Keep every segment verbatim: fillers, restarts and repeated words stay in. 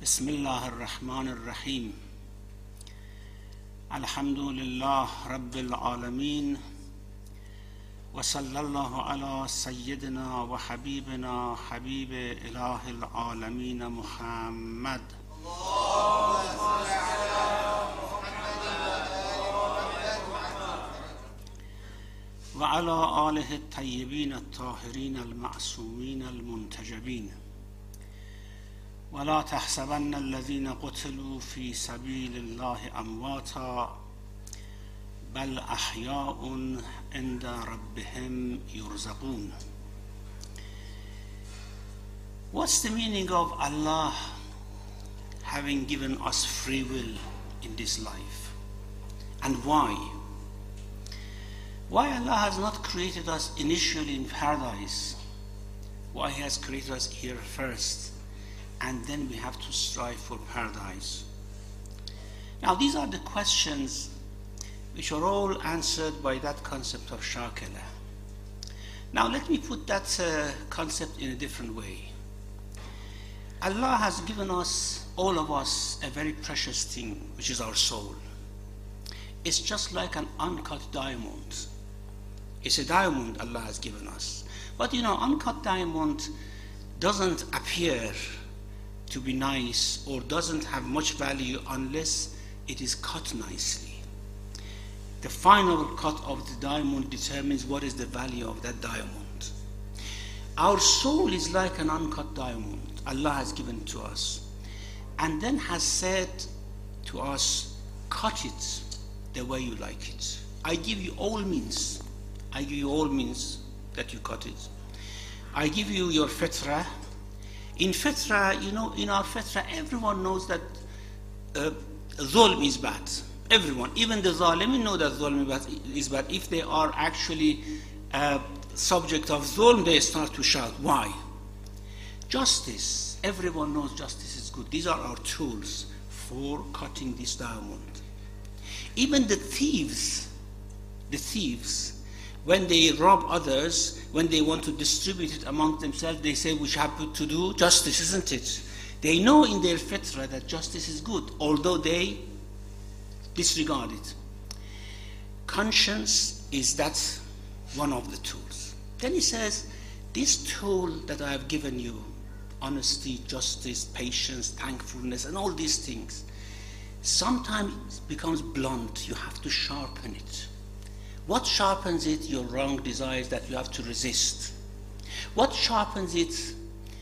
بسم الله الرحمن الرحيم الحمد لله رب العالمين وصلى الله على سيدنا وحبيبنا حبيب إله العالمين محمد وعلى آله الطيبين الطاهرين المعصومين المنتجبين ولا تحسبن الذين قتلوا في سبيل الله أمواتا بل أحياء عند ربهم يرزقون. What's the meaning of Allah having given us free will in this life? And why? Why Allah has not created us initially in paradise? Why He has created us here first? And then we have to strive for paradise. Now these are the questions which are all answered by that concept of shakila. Now let me put that uh, concept in a different way. Allah has given us, all of us, a very precious thing, which is our soul. It's just like an uncut diamond. It's a diamond Allah has given us. But you know, uncut diamond doesn't appear to be nice or doesn't have much value unless it is cut nicely. The final cut of the diamond determines what is the value of that diamond. Our soul is like an uncut diamond Allah has given to us, and then has said to us, cut it the way you like it. I give you all means. I give you all means that you cut it. I give you your fitra. In fitra, you know, in our fitra, everyone knows that uh, zulm is bad. Everyone, even the zalimin know that zulm is bad. If they are actually uh, subject of zulm, they start to shout. Why? Justice. Everyone knows justice is good. These are our tools for cutting this diamond. Even the thieves, the thieves, when they rob others, when they want to distribute it among themselves, they say, we have to do justice, isn't it? They know in their fitra that justice is good, although they disregard it. Conscience is that one of the tools. Then he says, this tool that I have given you, honesty, justice, patience, thankfulness, and all these things, sometimes it becomes blunt. You have to sharpen it. What sharpens it? Your wrong desires that you have to resist. What sharpens it?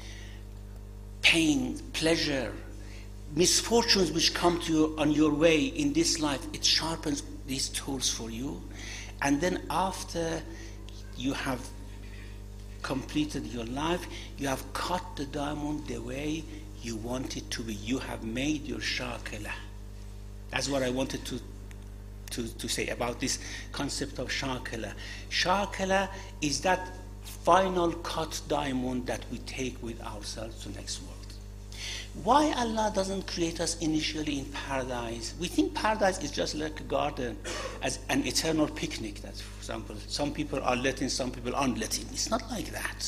Pain, pleasure, misfortunes which come to you on your way in this life. It sharpens these tools for you. And then after you have completed your life, you have cut the diamond the way you want it to be. You have made your shakila. That's what I wanted to To, to say about this concept of shakila. Shakila is that final cut diamond that we take with ourselves to next world. Why Allah doesn't create us initially in paradise? We think paradise is just like a garden, as an eternal picnic. That, for example, some people are letting, some people aren't letting. It's not like that.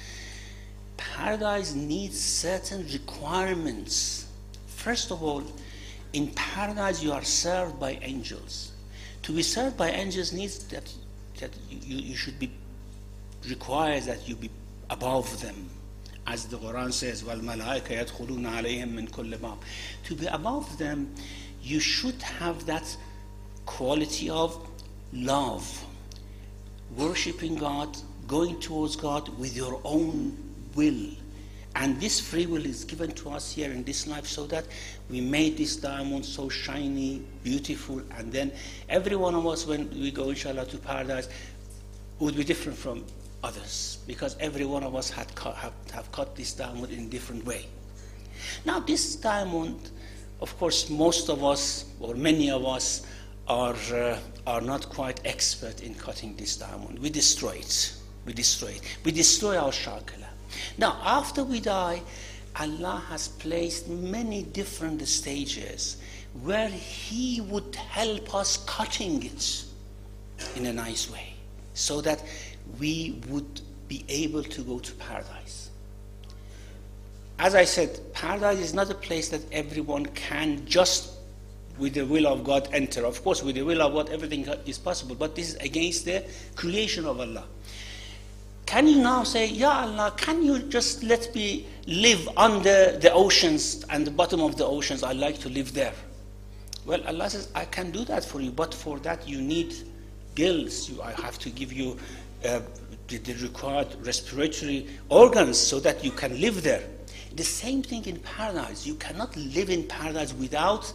Paradise needs certain requirements. First of all, in paradise you are served by angels. To be served by angels needs that, that you, you should be, requires that you be above them. As the Quran says, وَالْمَلَائِكَ يَدْخُلُونَ عَلَيْهِمْ مِنْ كُلِّ بَابٍ. To be above them, you should have that quality of love, worshipping God, going towards God with your own will. And this free will is given to us here in this life so that we made this diamond so shiny, beautiful, and then every one of us, when we go, inshallah, to paradise, would be different from others, because every one of us had cut, have, have cut this diamond in a different way. Now this diamond, of course, most of us, or many of us, are, uh, are not quite expert in cutting this diamond. We destroy it. We destroy it. We destroy our shakila. Now, after we die, Allah has placed many different stages where He would help us cutting it in a nice way, so that we would be able to go to paradise. as I said, paradise is not a place that everyone can just with the will of God enter. Of course, with the will of God, everything is possible, but this is against the creation of Allah. Can you now say, Ya Allah, can you just let me live under the oceans and the bottom of the oceans? I like to live there. Well, Allah says, I can do that for you, but for that you need gills. You, I have to give you uh, the, the required respiratory organs so that you can live there. The same thing in paradise. You cannot live in paradise without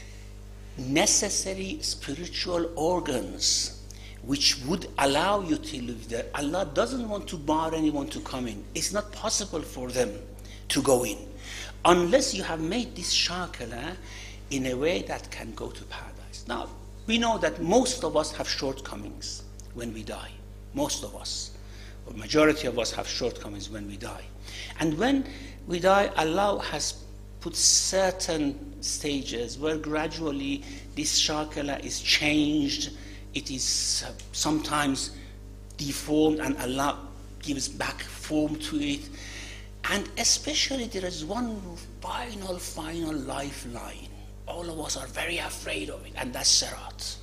necessary spiritual organs which would allow you to live there. Allah doesn't want to bar anyone to come in. It's not possible for them to go in unless you have made this shakala in a way that can go to paradise. Now, we know that most of us have shortcomings when we die. Most of us, or majority of us have shortcomings when we die. And when we die, Allah has put certain stages where gradually this shakala is changed. It is uh, sometimes deformed, and Allah gives back form to it. And especially there is one final, final lifeline. All of us are very afraid of it, and that's Sirat.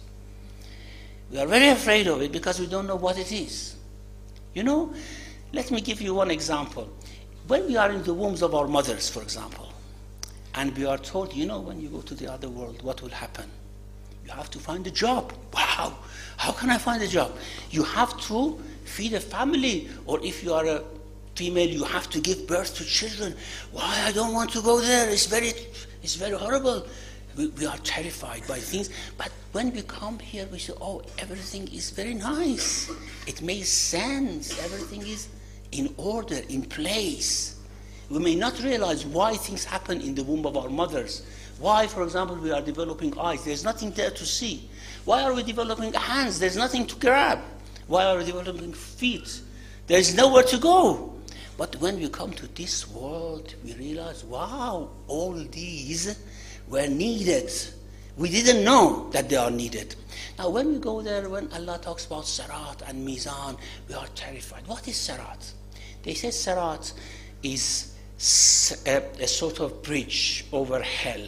We are very afraid of it because we don't know what it is. You know, let me give you one example. When we are in the wombs of our mothers, for example, and we are told, you know, when you go to the other world, what will happen? You have to find a job. Wow, how can I find a job? You have to feed a family, or if you are a female, you have to give birth to children. Why, I don't want to go there. It's very, it's very horrible. We, we are terrified by things. But when we come here, we say, oh, everything is very nice. It makes sense. Everything is in order, in place. We may not realize why things happen in the womb of our mothers. Why, for example, we are developing eyes. There's nothing there to see. Why are we developing hands? There's nothing to grab. Why are we developing feet? There's nowhere to go. But when we come to this world, we realize, wow, all these were needed. We didn't know that they are needed. Now, when we go there, when Allah talks about Sirat and Mizan, we are terrified. What is Sirat? They say Sirat is a, a sort of bridge over hell.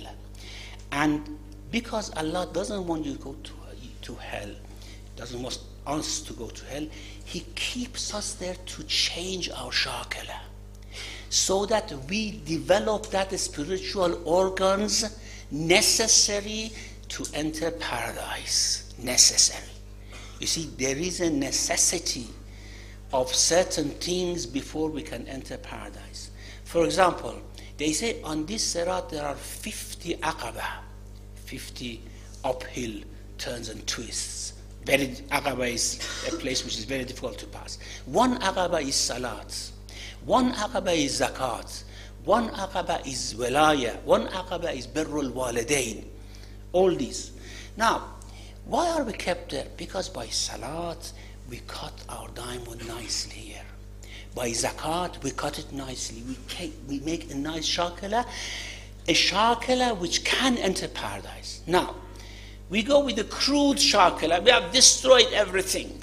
And because Allah doesn't want you to go to, to hell, doesn't want us to go to hell, He keeps us there to change our shakala, so that we develop that spiritual organs necessary to enter paradise. Necessary. You see, there is a necessity of certain things before we can enter paradise. For example, they say on this Sirat there are fifty aqaba, fifty uphill turns and twists. Very, aqaba is a place which is very difficult to pass. One aqaba is salat, one aqaba is zakat, one aqaba is walaya, one aqaba is birrul walidain. All these. Now, why are we kept there? Because by salat we cut our diamond nicely here. By zakat we cut it nicely. We, take, we make a nice shakala, a shakala which can enter paradise. Now, we go with the crude shakala. We have destroyed everything.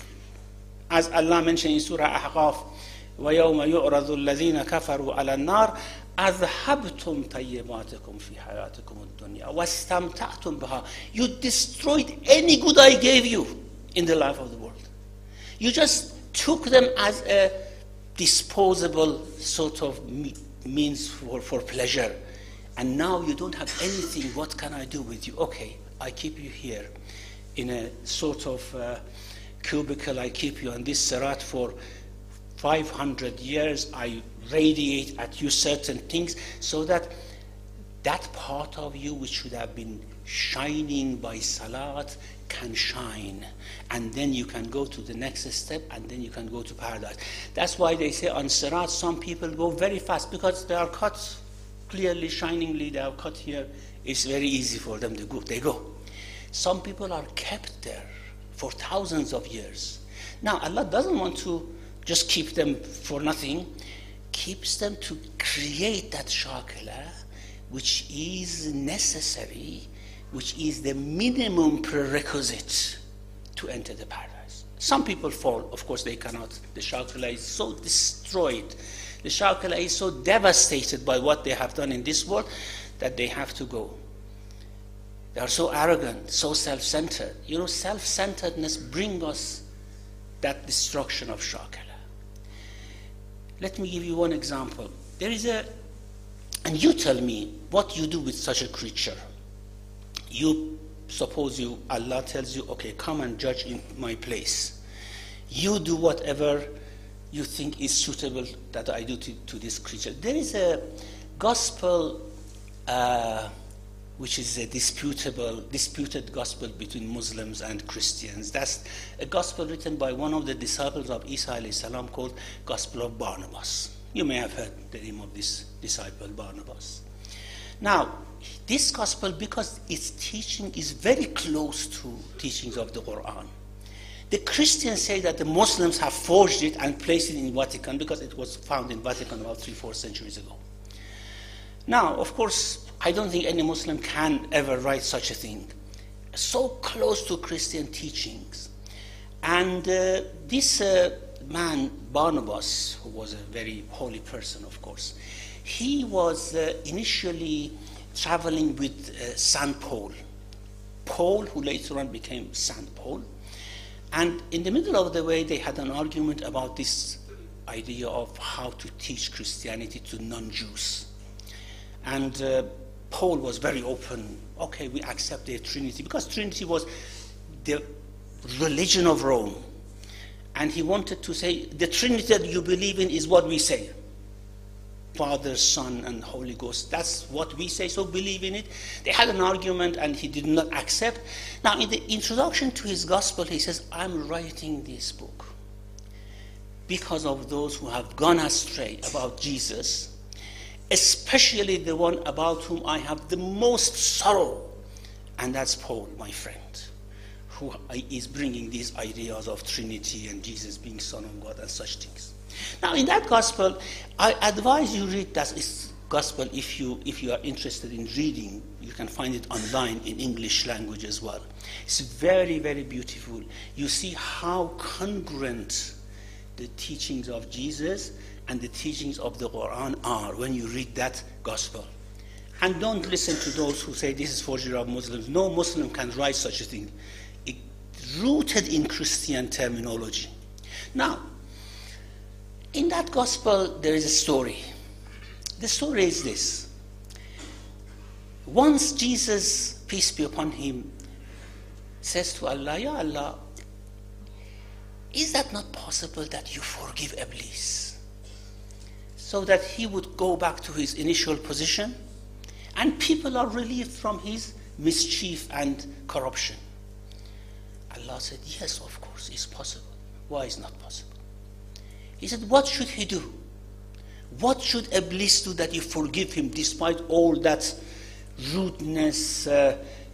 As Allah mentioned in Surah Ahqaf, وَيَوْمَ يُعْرَضُ الَّذِينَ كَفَرُوا عَلَى النَّارِ أَذْهَبْتُمْ طَيِّبَاتِكُمْ فِي حَيَاتِكُمُ الدُّنْيَا وَاسْتَمْتَعْتُمْ بِهَا. You destroyed any good I gave you in the life of the world. You just took them as a disposable sort of means for, for pleasure. And now you don't have anything. What can I do with you? Okay, I keep you here in a sort of uh, cubicle. I keep you on this Sirat for five hundred years. I radiate at you certain things so that that part of you which should have been shining by salat can shine. And then you can go to the next step, and then you can go to paradise. That's why they say on Sirat some people go very fast because they are cut clearly, shiningly. They are cut here. It's very easy for them to go. They go. Some people are kept there for thousands of years. Now, Allah doesn't want to just keep them for nothing. Keeps them to create that shakala which is necessary, which is the minimum prerequisite to enter the paradise. Some people fall, of course they cannot. The shakala is so destroyed The Shakala is so devastated by what they have done in this world that they have to go. They are so arrogant, so self-centered. You know, self-centeredness brings us that destruction of Shakala. Let me give you one example. There is a, and you tell me what you do with such a creature. You, suppose you, Allah tells you, okay, come and judge in my place. You do whatever you think is suitable that I do to, to this creature. There is a gospel uh, which is a disputable, disputed gospel between Muslims and Christians. That's a gospel written by one of the disciples of Isa alayhi salam called Gospel of Barnabas. You may have heard the name of this disciple, Barnabas. Now, this gospel, because its teaching is very close to teachings of the Quran, the Christians say that the Muslims have forged it and placed it in Vatican because it was found in Vatican about three, four centuries ago. Now, of course, I don't think any Muslim can ever write such a thing. So close to Christian teachings. And uh, this uh, man, Barnabas, who was a very holy person, of course, he was uh, initially traveling with uh, Saint Paul. Paul, who later on became Saint Paul. And in the middle of the way, they had an argument about this idea of how to teach Christianity to non-Jews. And uh, Paul was very open. Okay, we accept the Trinity, because Trinity was the religion of Rome. And he wanted to say, the Trinity that you believe in is what we say. Father, Son, and Holy Ghost. That's what we say, so believe in it. They had an argument, and he did not accept. Now, in the introduction to his gospel, he says, I'm writing this book because of those who have gone astray about Jesus, especially the one about whom I have the most sorrow, and that's Paul, my friend, who is bringing these ideas of Trinity and Jesus being Son of God and such things. Now, in that gospel, I advise you read that gospel if you if you are interested in reading. You can find it online in English language as well. It's very, very beautiful. You see how congruent the teachings of Jesus and the teachings of the Quran are when you read that gospel. And don't listen to those who say this is forgery of Muslims. No Muslim can write such a thing. It's rooted in Christian terminology. Now, in that gospel, there is a story. The story is this. Once Jesus, peace be upon him, says to Allah, Ya Allah, is that not possible that you forgive Iblis? So that he would go back to his initial position, and people are relieved from his mischief and corruption. Allah said, yes, of course, it's possible. Why is not possible? He said, what should he do? What should Iblis do that you forgive him despite all that rudeness, uh,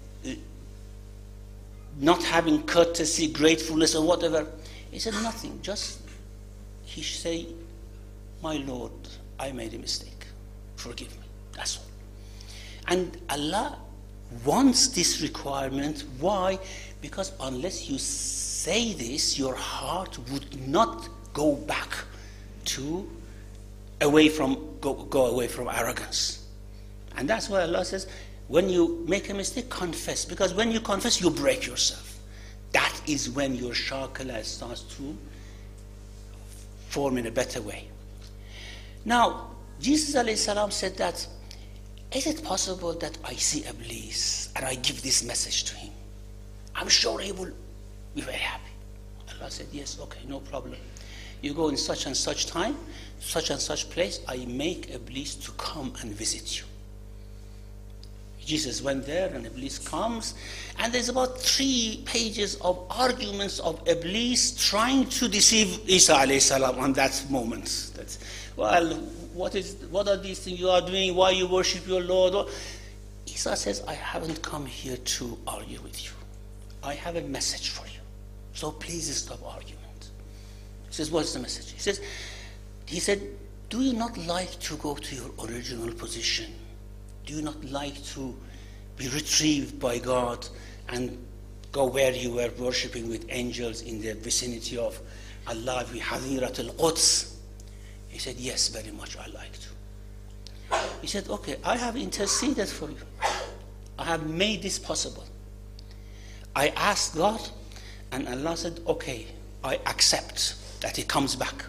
not having courtesy, gratefulness, or whatever? He said, nothing. Just he should say, my Lord, I made a mistake. Forgive me. That's all. And Allah wants this requirement. Why? Because unless you say this, your heart would not go back to away from go, go away from arrogance. And that's why Allah says, when you make a mistake, confess. Because when you confess, you break yourself. That is when your shakala starts to form in a better way. Now, Jesus alayhi salam said that, is it possible that I see Iblis and I give this message to him? I'm sure he will be very happy. Allah said, yes, okay, no problem. You go in such and such time, such and such place, I make Iblis to come and visit you. Jesus went there, and Iblis comes, and there's about three pages of arguments of Iblis trying to deceive Isa alayhi salam on that moment. That's, well, what is what are these things you are doing? Why you worship your Lord? Isa says, I haven't come here to argue with you. I have a message for you. So please stop argument. He says, what's the message? He says, he said, do you not like to go to your original position? Do you not like to be retrieved by God and go where you were worshipping with angels in the vicinity of Allah, fi Hadirat al-Quds? He said, yes, very much I like to. He said, okay, I have interceded for you. I have made this possible. I asked God, and Allah said, okay, I accept that he comes back.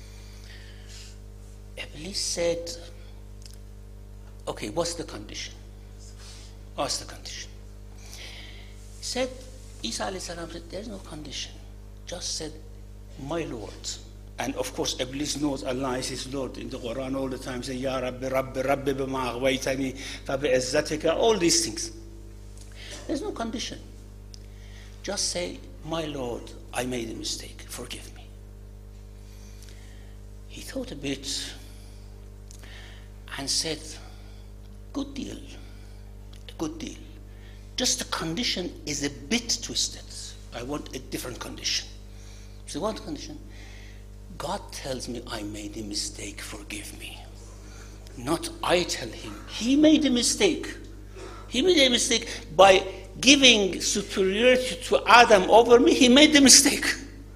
Iblis said, okay, what's the condition? What's the condition? He said, Isa alayhi salam said, there's no condition. Just said, my Lord. And of course, Iblis knows Allah is his Lord. In the Quran all the time, say, Ya Rabbi, Rabbi, Rabbi, bima aghwaytani, fa bi'izzatika, all these things. There's no condition. Just say, my Lord, I made a mistake, forgive me. He thought a bit and said, good deal, a good deal. Just the condition is a bit twisted. I want a different condition. So what condition? God tells me I made a mistake, forgive me. Not I tell him. He made a mistake. He made a mistake by giving superiority to Adam over me. He made the mistake.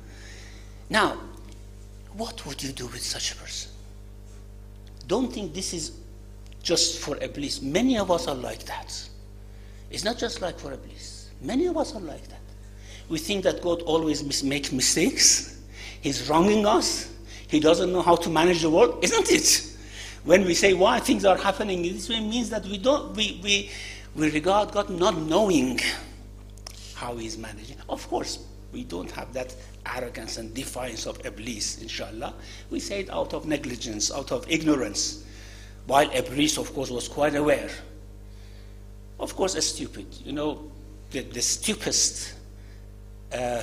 Now, what would you do with such a person? Don't think this is just for Iblis. Many of us are like that. It's not just like for Iblis. Many of us are like that. We think that God always mis- makes mistakes. He's wronging us. He doesn't know how to manage the world, isn't it? When we say why things are happening this way, it means that we don't we we we regard God not knowing how He's managing. Of course, we don't have that arrogance and defiance of Iblis, inshallah. We say it out of negligence, out of ignorance. While Iblis, of course, was quite aware. Of course, a stupid. You know, the, the stupidest uh,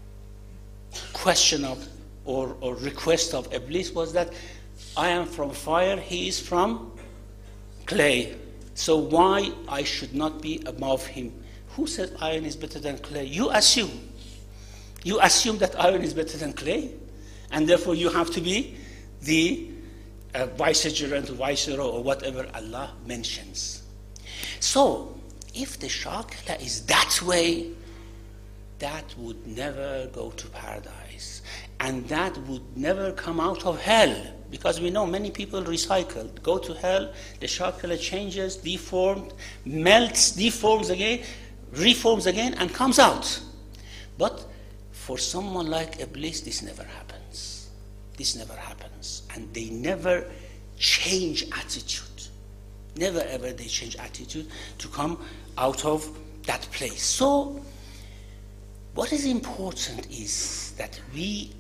question of or, or request of Iblis was that I am from fire, he is from clay. So why I should not be above him? Who said iron is better than clay? You assume. You assume that iron is better than clay, and therefore you have to be the uh, vicegerent, viceroy, or whatever Allah mentions. So, if the Shakila is that way, that would never go to paradise, and that would never come out of hell, because we know many people recycled, go to hell, the Shakila changes, deformed, melts, deforms again, reforms again, and comes out. But for someone like Iblis, this never happens. This never happens. And they never change attitude. Never ever they change attitude to come out of that place. So, what is important is that we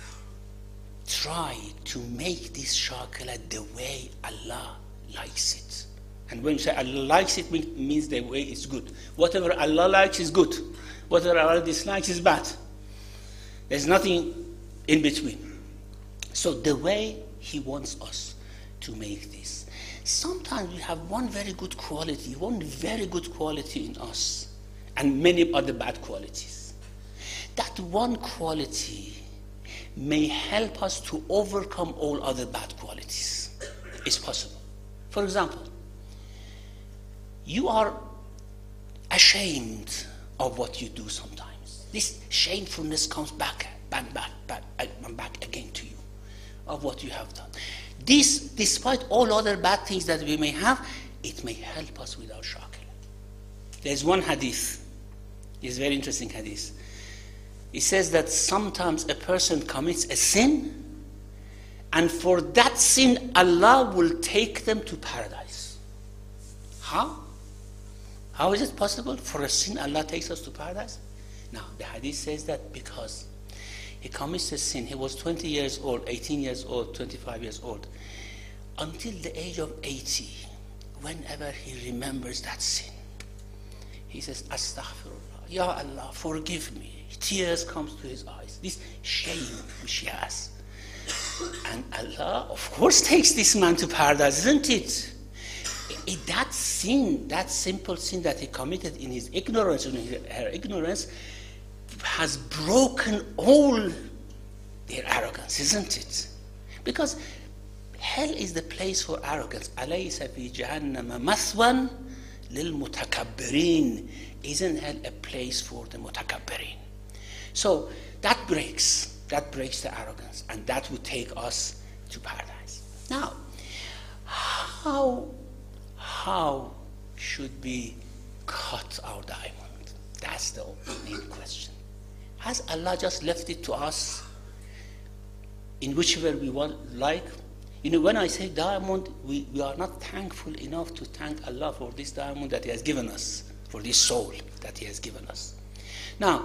try to make this shakila the way Allah likes it. And when you say Allah likes it, it means the way it's good. Whatever Allah likes is good. Whatever Allah dislikes is bad. There's nothing in between. So the way He wants us to make this. Sometimes we have one very good quality, one very good quality in us, and many other bad qualities. That one quality may help us to overcome all other bad qualities. It's possible. For example, you are ashamed of what you do sometimes. This shamefulness comes back, back, back, back, and back again to you of what you have done. This, despite all other bad things that we may have, it may help us with our shakila. There's one hadith. It's a very interesting hadith. It says that sometimes a person commits a sin, and for that sin, Allah will take them to paradise. How? How is it possible for a sin Allah takes us to paradise? Now, the hadith says that because he commits a sin, he was twenty years old, eighteen years old, twenty-five years old, until the age of eighty, whenever he remembers that sin, he says, Astaghfirullah, Ya Allah, forgive me. Tears comes to his eyes, this shame which he has. And Allah, of course, takes this man to paradise, isn't it? It, that sin, that simple sin that he committed in his ignorance, in her ignorance, has broken all their arrogance, isn't it? Because hell is the place for arrogance. أَلَيْسَ فِي جَهَنَّمَ مَثْوًا لِلْمُتَكَبِّرِينَ. Isn't hell a place for the mutakabbirin? So that breaks, that breaks the arrogance, and that would take us to paradise. Now, how, how should we cut our diamond? That's the main question. Has Allah just left it to us in whichever we want, like? You know, when I say diamond, we, we are not thankful enough to thank Allah for this diamond that He has given us, for this soul that He has given us. Now,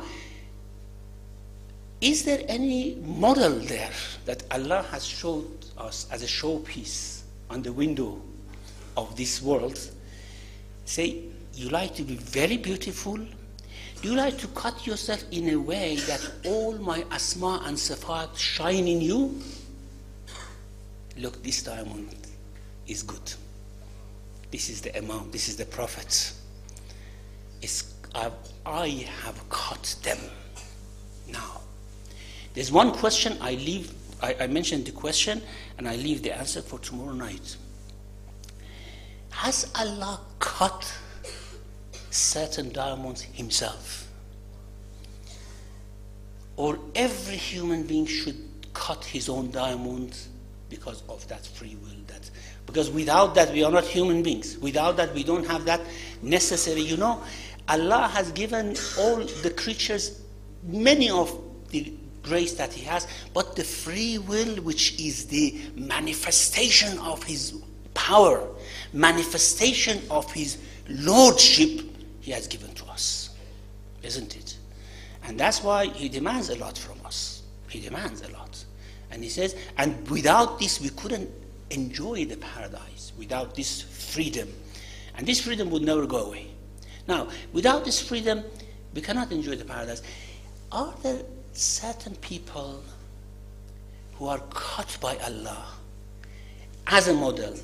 is there any model there that Allah has showed us as a showpiece on the window of this world? Say, you like to be very beautiful? Do you like to cut yourself in a way that all my asma and sifat shine in you? Look, this diamond is good. This is the Imam, this is the Prophet. It's, I, I have cut them. Now, there's one question I leave, I, I mentioned the question, and I leave the answer for tomorrow night. Has Allah cut certain diamonds Himself? Or every human being should cut his own diamond because of that free will? That because without that we are not human beings. Without that we don't have that necessary. You know, Allah has given all the creatures many of the grace that He has, but the free will, which is the manifestation of His power, manifestation of His lordship, He has given to us, isn't it? And that's why He demands a lot from us. He demands a lot. And He says, and without this we couldn't enjoy the paradise, without this freedom. And this freedom would never go away. Now, without this freedom, we cannot enjoy the paradise. Are there certain people who are cut by Allah as a model?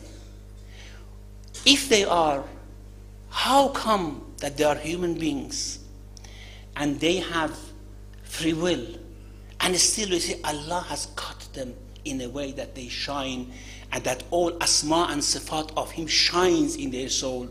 If they are, how come that they are human beings and they have free will, and still we say Allah has cut them in a way that they shine, and that all asma and sifat of Him shines in their soul?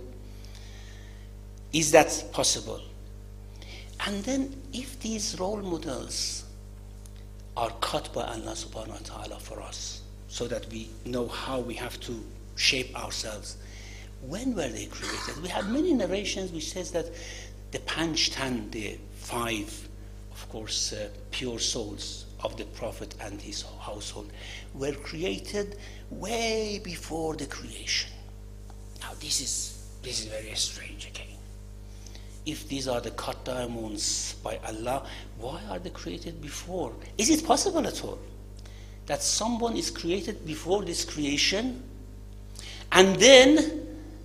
Is that possible? And then if these role models are cut by Allah subhanahu wa ta'ala for us, so that we know how we have to shape ourselves, when were they created? We have many narrations which says that the Panchtan, the five, of course, uh, pure souls of the Prophet and his household, were created way before the creation. Now this is, this is very strange again. If these are the cut diamonds by Allah, why are they created before? Is it possible at all that someone is created before this creation, and then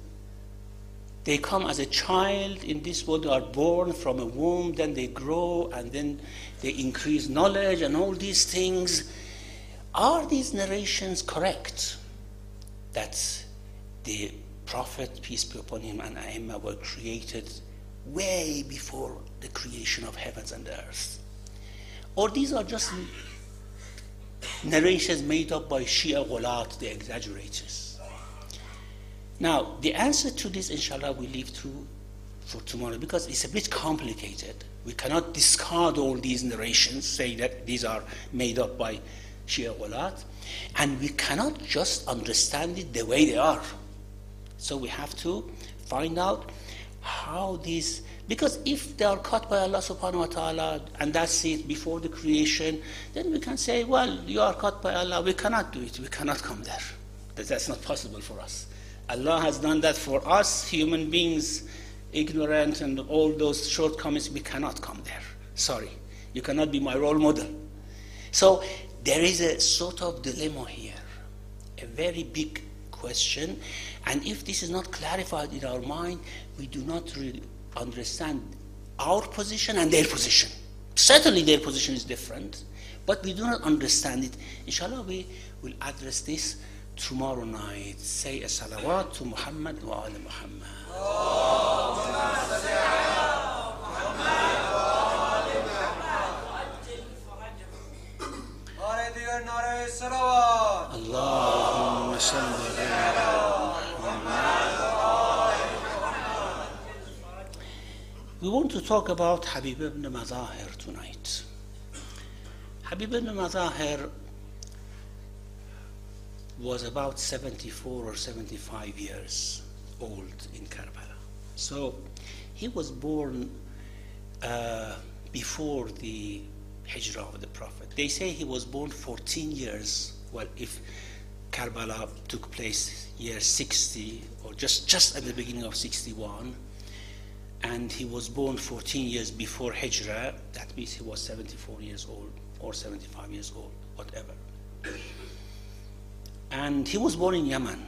they come as a child in this world, they are born from a womb, then they grow, and then they increase knowledge and all these things? Are these narrations correct, that the Prophet, peace be upon him, and Aimma were created way before the creation of heavens and the earth? Or these are just narrations made up by Shia Ghulat, the exaggerators? Now, the answer to this, inshallah, we leave to for tomorrow, because it's a bit complicated. We cannot discard all these narrations, say that these are made up by Shia Ghulat, and we cannot just understand it the way they are. So we have to find out how these, because if they are cut by Allah subhanahu wa ta'ala, and that's it, before the creation, then we can say, well, you are cut by Allah, we cannot do it, we cannot come there. That's not possible for us. Allah has done that for us, human beings, ignorant and all those shortcomings, we cannot come there. Sorry, you cannot be my role model. So there is a sort of dilemma here, a very big question, and if this is not clarified in our mind, we do not really understand our position and their position. Certainly their position is different, but we do not understand it. Inshallah, we will address this tomorrow night. Say a salawat to Muhammad wa ala Muhammad. Allahumma salli ala Muhammad. We want to talk about Habib ibn Mazahir tonight. Habib ibn Mazahir was about seventy-four or seventy-five years old in Karbala. So he was born uh, before the Hijrah of the Prophet. They say he was born fourteen years, well, if Karbala took place year sixty, or just, just at the beginning of sixty-one, and he was born fourteen years before Hijrah, that means he was seventy-four years old, or seventy-five years old, whatever. And he was born in Yemen.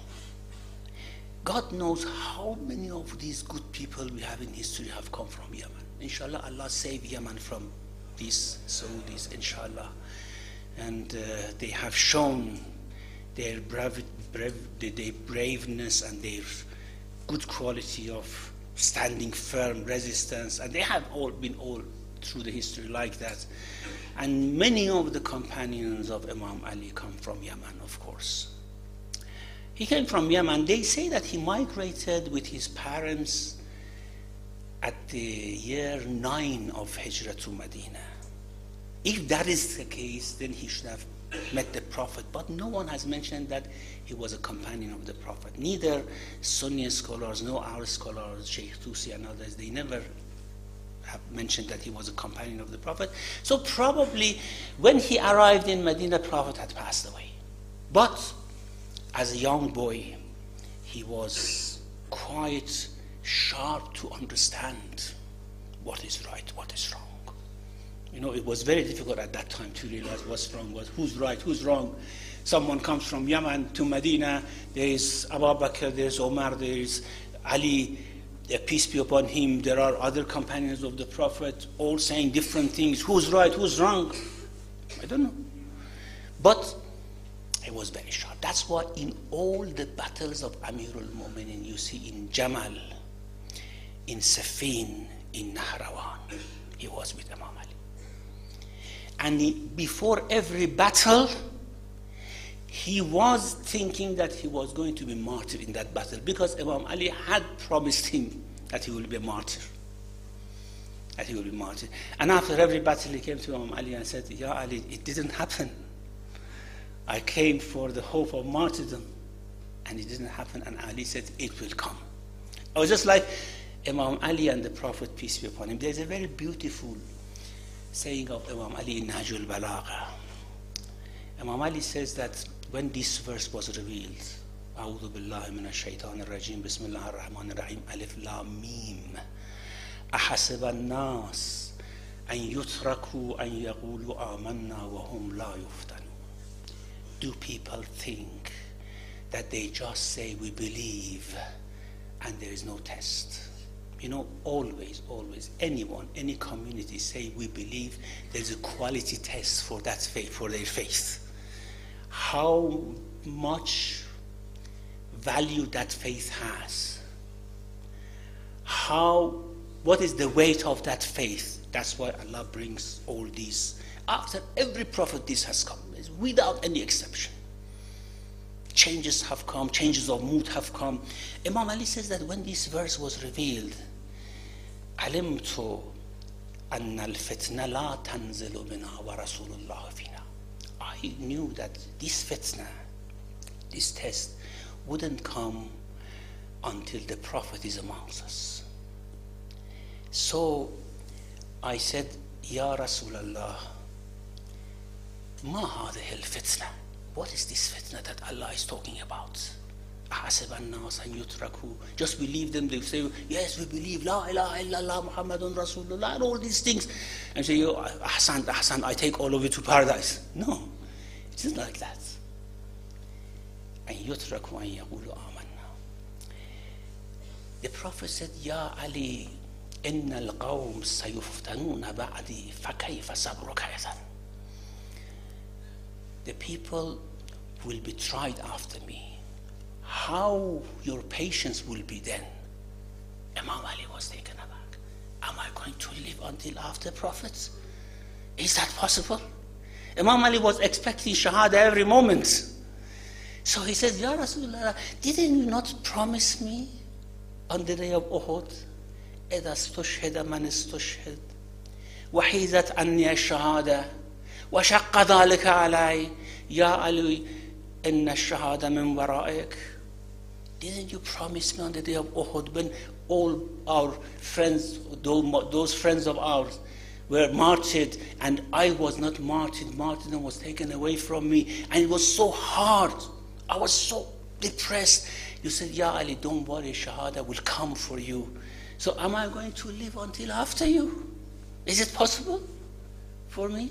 God knows how many of these good people we have in history have come from Yemen. Inshallah, Allah save Yemen from these Saudis, inshallah. And uh, they have shown their, brav brav their braveness and their good quality of standing firm, resistance, and they have all been all through the history like that. And many of the companions of Imam Ali come from Yemen, of course. He came from Yemen. They say that he migrated with his parents at the year nine of Hijrah to Medina. If that is the case, then he should have met the Prophet. But no one has mentioned that he was a companion of the Prophet. Neither Sunni scholars, nor our scholars, Sheikh Tusi and others, they never have mentioned that he was a companion of the Prophet. So probably when he arrived in Medina, the Prophet had passed away. But as a young boy, he was quite sharp to understand what is right, what is wrong. You know, it was very difficult at that time to realize what's wrong, was who's right, who's wrong. Someone comes from Yemen to Medina, there is Abu Bakr, there is Omar, there is Ali, peace be upon him. There are other companions of the Prophet, all saying different things. Who's right, who's wrong? I don't know. But it was very short. That's why in all the battles of Amirul Mu'minin, you see in Jamal, in Safin, in Nahrawan, he was with Imam Ali. And he, before every battle, he was thinking that he was going to be martyred in that battle, because Imam Ali had promised him that he will be a martyr. That he will be martyred. And after every battle, he came to Imam Ali and said, Ya Ali, it didn't happen. I came for the hope of martyrdom, and it didn't happen. And Ali said, it will come. I was just like Imam Ali and the Prophet, peace be upon him. There's a very beautiful saying of Imam Ali in Nahjul Balagha. Imam Ali says that when this verse was revealed, أعوذ بالله من الشيطان الرجيم بسم الله الرحمن الرحيم ألف لام ميم أحسب الناس أن يتركوا أن يقولوا آمنا وهم لا يفتنون. Do people think that they just say we believe and there is no test? You know, always, always, anyone, any community say we believe, there's a quality test for that faith, for their faith. How much value that faith has. How, what is the weight of that faith? That's why Allah brings all these. After every prophet, this has come, without any exception. Changes have come, changes of mood have come. Imam Ali says that when this verse was revealed, علمت أن الفتنة لا تنزل منها ورسول الله فينا. I knew that this fitna, this test, wouldn't come until the Prophet is amongst us. So I said, Ya Rasulallah, ما هذه الفتنة? What is this fitna that Allah is talking about? أحسب الناس أن يتركوا. Just believe them, they say, yes, we believe, La ilaha illallah Muhammadun Rasulullah, and all these things. And say, yo, Ahsan, Ahsan, I take all of you to paradise. No, it isn't like that. أن يتركوا أن يقولوا آمنا. The Prophet said, Ya Ali, إن القوم سيفتنون بعدي فكيف صبرك إذن. The people will be tried after me. How your patience will be then? Imam Ali was taken aback. Am I going to live until after prophets? Is that possible? Imam Ali was expecting Shahada every moment. So he says, Ya Rasulullah, didn't you not promise me on the day of Uhud? إذا استشهد من استشهد وحيزت عني الشهادة وشق ذلك علي. Ya Ali, إن الشهادة من ورائك. Didn't you promise me on the day of Uhud when all our friends, those friends of ours, were martyred and I was not martyred, martyrdom was taken away from me, and it was so hard. I was so depressed. You said, Ya Ali, don't worry, Shahada will come for you. So am I going to live until after you? Is it possible for me?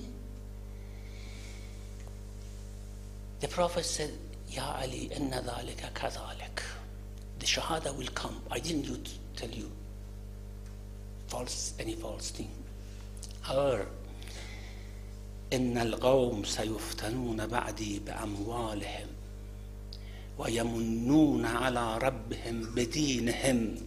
The Prophet said, Ya Ali, inna dhalika kadhalik. The Shahada will come. I didn't tell you false, any false thing. However, إن القوم سيفتنون بعدي بأموالهم ويمنون على ربهم بدينهم.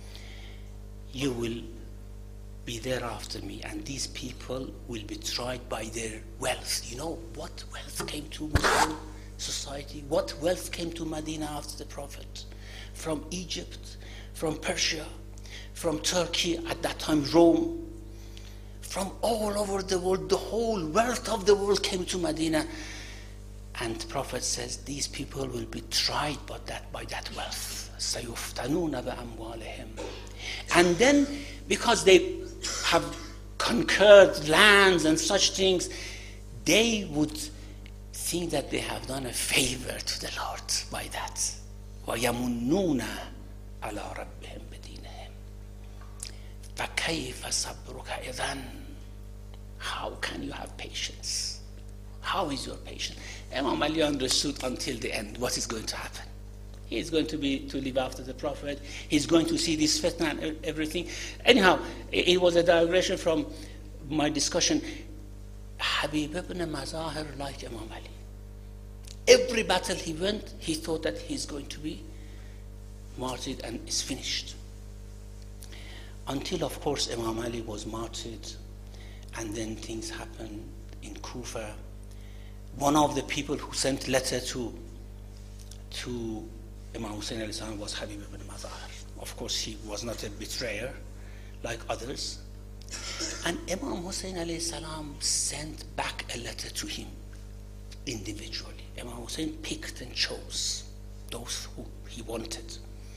You will be there after me, and these people will be tried by their wealth. You know what wealth came to Muslim society? What wealth came to Medina after the Prophet? From Egypt, from Persia, from Turkey, at that time Rome, from all over the world. The whole wealth of the world came to Medina. And the Prophet says these people will be tried by that, by that wealth. سَيُفْتَنُونَ بِأَمْوَالِهِمْ. And then, because they have conquered lands and such things, they would think that they have done a favor to the Lord by that. وَيَمُنُّونَ عَلَى رَبِّهِمْ بِدِينِهِمْ. فَكَيْفَ صَبْرُكَ إِذَنْ. How can you have patience? How is your patience? Imam Ali understood until the end what is going to happen. He is going to be to live after the Prophet. He's going to see this fitna and everything. Anyhow, it was a digression from my discussion. Habib ibn Mazahir liked Imam Ali. Every battle he went, he thought that he's going to be martyred and is finished. Until, of course, Imam Ali was martyred, and then things happened in Kufa. One of the people who sent letter to to Imam Hussein alayhi salam was Habib ibn Mazahir. Of course, he was not a betrayer like others. And Imam Hussein alayhi salam sent back a letter to him individually. Imam Hussein picked and chose those who he wanted.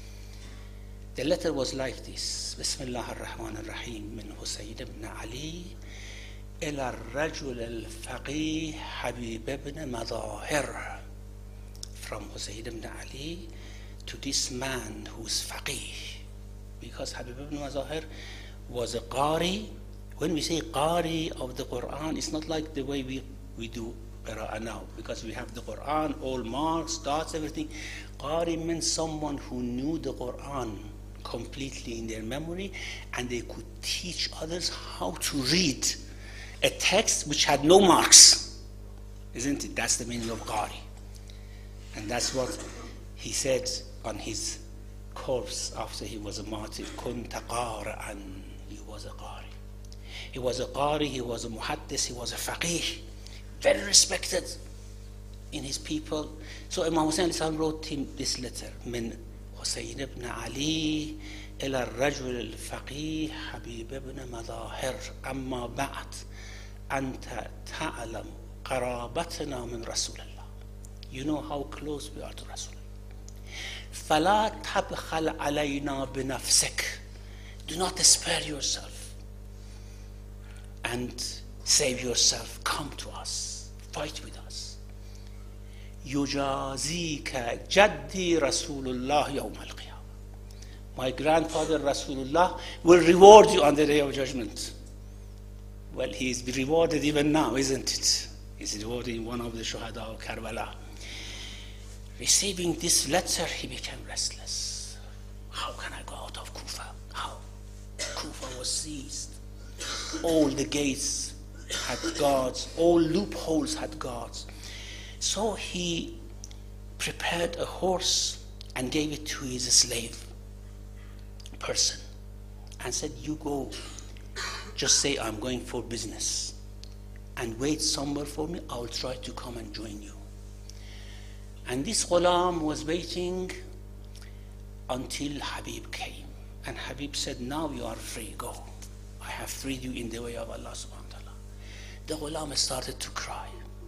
The letter was like this: Bismillah ar-Rahman ar-Rahim, min Hussein ibn Ali ila al-Rajul al-Faqih Habib ibn Mazahir. From Hussein ibn Ali to this man who's faqih. Because Habib ibn Mazahir was a qari. When we say qari of the Quran, it's not like the way we, we do qira'ah now, because we have the Quran, all marks, dots, everything. Qari meant someone who knew the Quran completely in their memory, and they could teach others how to read a text which had no marks. Isn't it? That's the meaning of qari. And that's what he said on his corpse after he was a martyr. Kunta qari'an. He was a qari. He was a qari, he was a muhaddis, he was a faqih. Very respected in his people. So Imam Hussein wrote him this letter. Min Hussein ibn Ali ila al-Rajul al-Faqih Habib ibn Mazahir. Amma ba'd. Anta ta'alam qarabatana min Rasulullah. You know how close we are to Rasul. فَلَا تَبْخَلْ عَلَيْنَا بِنَفْسِكَ. Do not spare yourself and save yourself. Come to us. Fight with us. يُجَازِيكَ جَدِّي رَسُولُ اللَّهِ يَوْمَ الْقِيَامَةِ. My grandfather Rasulullah will reward you on the day of judgment. Well, he is rewarded even now, isn't it? He's rewarding one of the Shuhada of Karbala. Receiving this letter, he became restless. How can I go out of Kufa? How? Kufa was seized. All the gates had guards. All loopholes had guards. So he prepared a horse and gave it to his slave person and said, you go, just say I'm going for business and wait somewhere for me. I'll try to come and join you. And this ghulam was waiting until Habib came. And Habib said, now you are free, go. I have freed you in the way of Allah subhanahu wa ta'ala. The ghulam started to cry.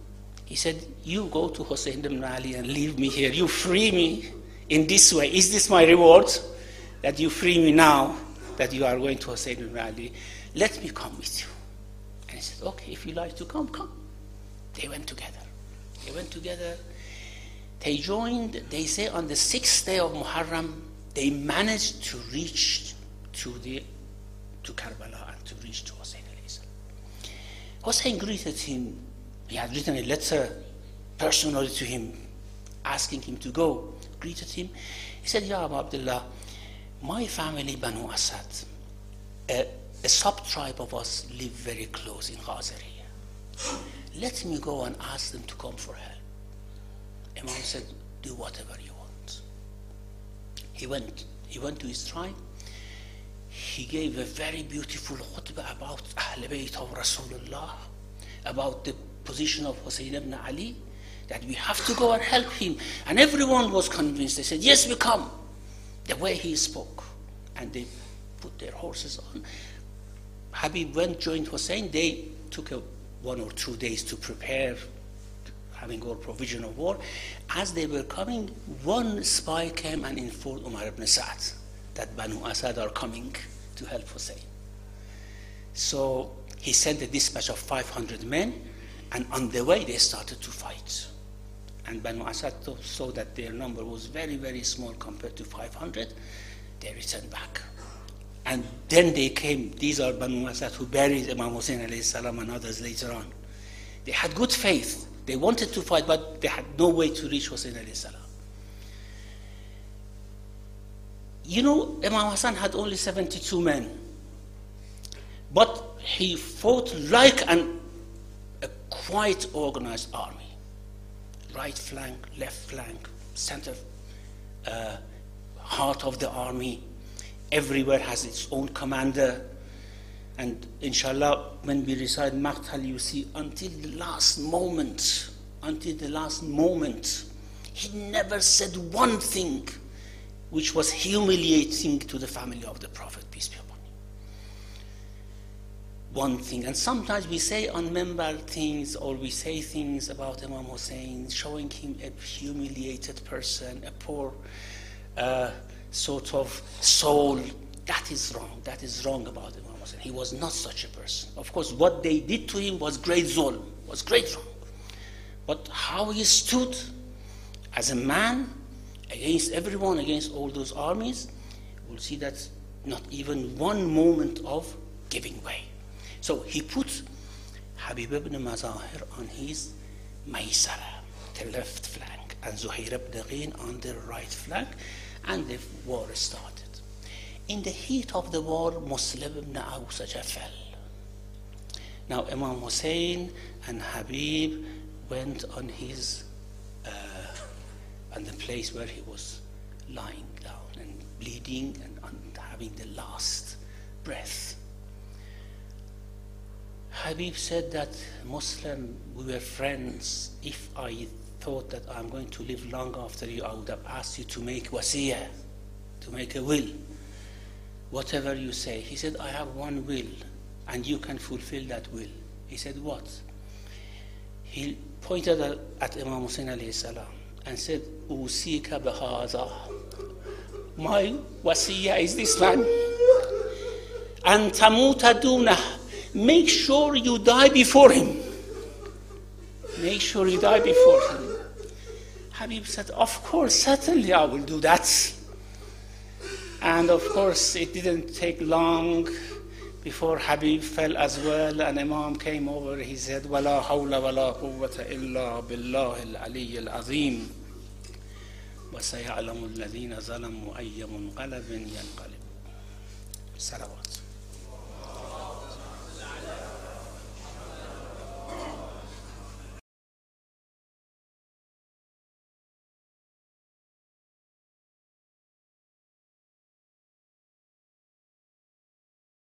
He said, you go to Hussein ibn Ali and leave me here. You free me in this way. Is this my reward? That you free me now, that you are going to Hussein ibn Ali. Let me come with you. And he said, okay, if you like to come, come. They went together. They went together. They joined, they say on the sixth day of Muharram, they managed to reach to the to Karbala and to reach to Hussein alayhi salam. Hussein greeted him. He had written a letter personally to him, asking him to go. Greeted him. He said, Ya Abu Abdullah, my family, Banu Asad, a, a sub-tribe of us live very close in Ghazariya. Let me go and ask them to come for help. Imam said, do whatever you want. He went. He went to his tribe. He gave a very beautiful khutbah about Ahl Bayt of Rasulullah, about the position of Hussein ibn Ali, that we have to go and help him. And everyone was convinced. They said, yes, we come. The way he spoke. And they put their horses on. Habib went, joined Hussein. They took a, one or two days to prepare, having all provision of war. As they were coming, one spy came and informed Umar ibn Sa'd that Banu Asad are coming to help Hussein. So he sent a dispatch of five hundred men, and on the way they started to fight. And Banu Asad saw that their number was very, very small compared to five hundred. They returned back. And then they came, these are Banu Asad who buried Imam Hussein alayhi salam and others later on. They had good faith. They wanted to fight, but they had no way to reach Hussein alayhi salam. You know, Imam Hassan had only seventy-two men. But he fought like an, a quite organized army. Right flank, left flank, center, uh, heart of the army. Everywhere has its own commander. And inshallah, when we recite Maqtal, you see until the last moment, until the last moment, he never said one thing which was humiliating to the family of the Prophet, peace be upon him. One thing. And sometimes we say on Minbar things, or we say things about Imam Hussein, showing him a humiliated person, a poor uh, sort of soul. That is wrong. That is wrong about Imam Hussein. He was not such a person. Of course, what they did to him was great zulm, was great wrong. But how he stood as a man against everyone, against all those armies, we'll see that not even one moment of giving way. So he put Habib ibn Mazahir on his Maysara, the left flank, and Zuhair ibn Ghin on the right flank, and the war started. In the heat of the war, Muslim ibn Awsaja fell. Now Imam Hussein and Habib went on his uh, on the place where he was lying down and bleeding and on having the last breath. Habib said that, Muslim, we were friends. If I thought that I'm going to live long after you, I would have asked you to make wasiyah, to make a will. Whatever you say. He said, I have one will, and you can fulfill that will. He said, what? He pointed at, at Imam Hussein alayhi salam and said, Usika bihaza. My wasiyah is this man. And tamuta dunah. Make sure you die before him. Make sure you die before him. Habib said, of course, certainly I will do that. And of course, it didn't take long before Habib fell as well, and Imam came over. He said, وَلَا حَوْلَ وَلَا قُوَّةَ إِلَّا بِاللَّهِ الْعَلِيِّ الْعَظِيمِ وَسَيَعْلَمُ الَّذِينَ ظَلَمُوا أَيَّ مُنْقَلَبٍ يَنْقَلِبُ. Salawat.